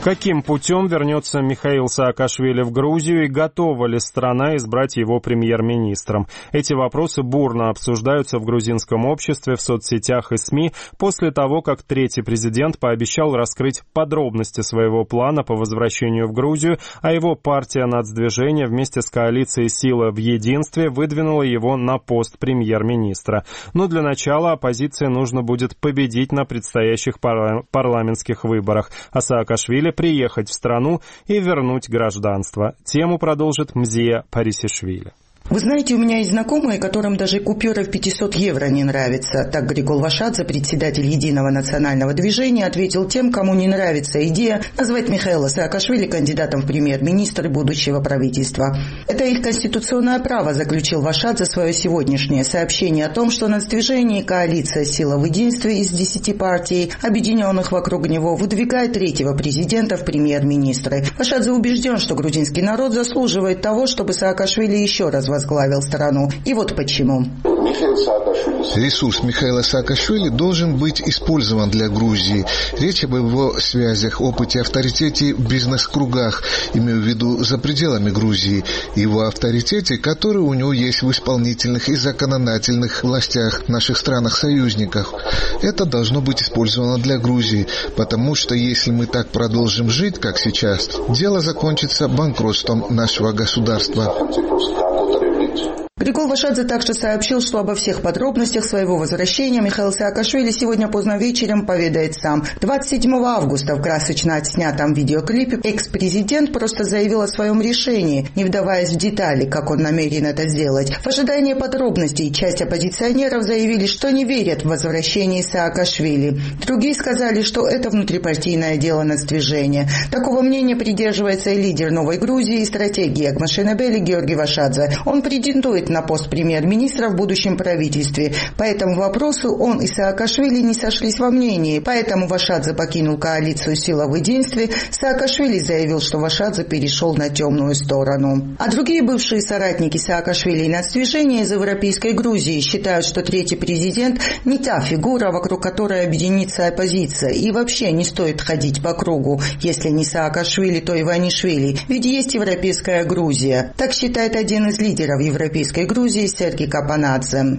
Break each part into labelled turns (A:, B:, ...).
A: Каким путем вернется Михаил Саакашвили в Грузию и готова ли страна избрать его премьер-министром? Эти вопросы бурно обсуждаются в грузинском обществе, в соцсетях и СМИ после того, как третий президент пообещал раскрыть подробности своего плана по возвращению в Грузию, а его партия «Нацдвижение» вместе с коалицией «Сила в единстве» выдвинула его на пост премьер-министра. Но для начала оппозиции нужно будет победить на предстоящих парламентских выборах, а Саакашвили приехать в страну и вернуть гражданство. Тему продолжит Мзия Парисишвили.
B: Вы знаете, у меня есть знакомые, которым даже купюра в 500 евро не нравится. Так Григол Вашадзе, председатель Единого национального движения, ответил тем, кому не нравится идея назвать Михаила Саакашвили кандидатом в премьер-министры будущего правительства. Это их конституционное право, заключил Вашадзе свое сегодняшнее сообщение о том, что Нацдвижение и коалиция «Сила в единстве» из 10 партий, объединенных вокруг него, выдвигает третьего президента в премьер-министры. Вашадзе убежден, что грузинский народ заслуживает того, чтобы Саакашвили еще раз возглавил страну. И вот почему.
C: Ресурс Михаила Саакашвили должен быть использован для Грузии. Речь об его связях, опыте, авторитете в бизнес-кругах, имею в виду за пределами Грузии, его авторитете, который у него есть в исполнительных и законодательных властях в наших странах-союзниках. Это должно быть использовано для Грузии, потому что если мы так продолжим жить, как сейчас, дело закончится банкротством нашего государства.
B: Григол Вашадзе также сообщил, что обо всех подробностях своего возвращения Михаил Саакашвили сегодня поздно вечером поведает сам. 27 августа в красочно отснятом видеоклипе экс-президент просто заявил о своем решении, не вдаваясь в детали, как он намерен это сделать. В ожидании подробностей часть оппозиционеров заявили, что не верят в возвращение Саакашвили. Другие сказали, что это внутрипартийное дело Нацдвижения. Такого мнения придерживается и лидер Новой Грузии и стратегии Агмашенебели Георгий Вашадзе. Он претендует на пост премьер-министра в будущем правительстве. По этому вопросу он и Саакашвили не сошлись во мнении. Поэтому Вашадзе покинул коалицию «Сила в единстве». Саакашвили заявил, что Вашадзе перешел на темную сторону. А другие бывшие соратники Саакашвили и Нацдвижения из Европейской Грузии считают, что третий президент не та фигура, вокруг которой объединится оппозиция. И вообще не стоит ходить по кругу. Если не Саакашвили, то Иванишвили. Ведь есть Европейская Грузия. Так считает один из лидеров Европейской Грузии Сергей Капанадзе.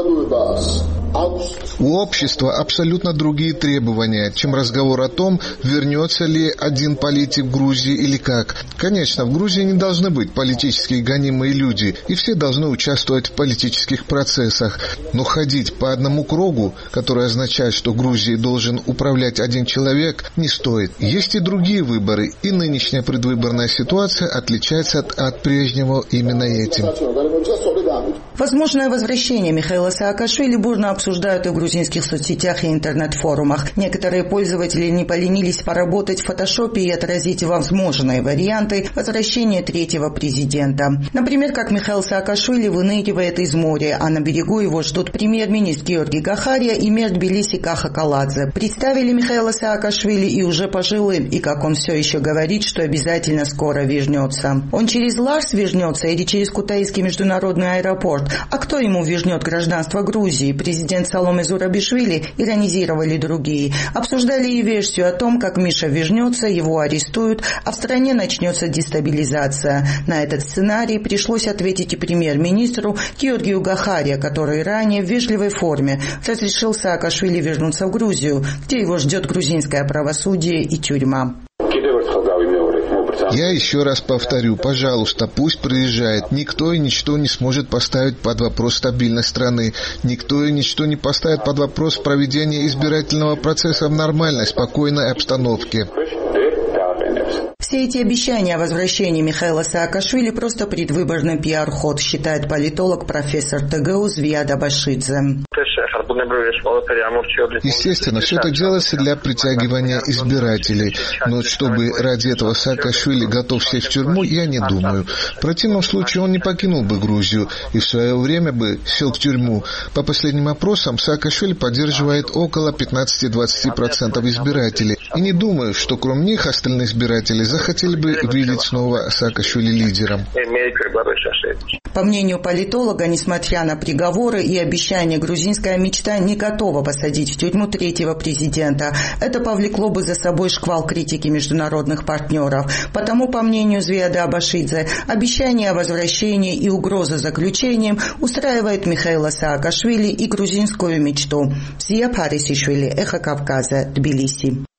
C: У общества абсолютно другие требования, чем разговор о том, вернется ли один политик в Грузии или как. Конечно, в Грузии не должны быть политически гонимые люди, и все должны участвовать в политических процессах. Но ходить по одному кругу, который означает, что Грузией должен управлять один человек, не стоит. Есть и другие выборы, и нынешняя предвыборная ситуация отличается от прежнего именно этим.
B: Возможное возвращение Михаила Саакашвили бурно обсуждают и в грузинских соцсетях и интернет-форумах. Некоторые пользователи не поленились поработать в фотошопе и отразить возможные варианты возвращения третьего президента. Например, как Михаил Саакашвили выныривает из моря, а на берегу его ждут премьер-министр Георгий Гахария и мэр Тбилиси Каха Каладзе. Представили Михаила Саакашвили и уже пожилым, и как он все еще говорит, что обязательно скоро вернется. Он через Ларс вернется или через Кутаисский международный аэропорт? А кто ему вернет гражданство Грузии? Президент Саломе Зурабишвили, иронизировали другие. Обсуждали и версию о том, как Миша вернется, его арестуют, а в стране начнется дестабилизация. На этот сценарий пришлось ответить и премьер-министру Георгию Гахария, который ранее в вежливой форме разрешил Саакашвили вернуться в Грузию, где его ждет грузинское правосудие и тюрьма.
C: Я еще раз повторю, пожалуйста, пусть приезжает. Никто и ничто не сможет поставить под вопрос стабильность страны. Никто и ничто не поставит под вопрос проведения избирательного процесса в нормальной, спокойной обстановке.
B: Все эти обещания о возвращении Михаила Саакашвили просто предвыборный пиар-ход, считает политолог профессор ТГУ Звияда Башидзе.
C: Естественно, все это делается для притягивания избирателей. Но чтобы ради этого Саакашвили готов сесть в тюрьму, я не думаю. В противном случае он не покинул бы Грузию и в свое время бы сел в тюрьму. По последним опросам Саакашвили поддерживает около 15-20% избирателей. И не думаю, что кроме них остальные избиратели захотели бы видеть снова Саакашвили лидером.
B: По мнению политолога, несмотря на приговоры и обещания, грузинская мечта мечта не готова посадить в тюрьму третьего президента. Это повлекло бы за собой шквал критики международных партнеров. Потому, по мнению Звияды Абашидзе, обещание о возвращении и угроза заключением устраивает Михаила Саакашвили и грузинскую мечту. Зия Парисишвили, Эхо Кавказа, Тбилиси.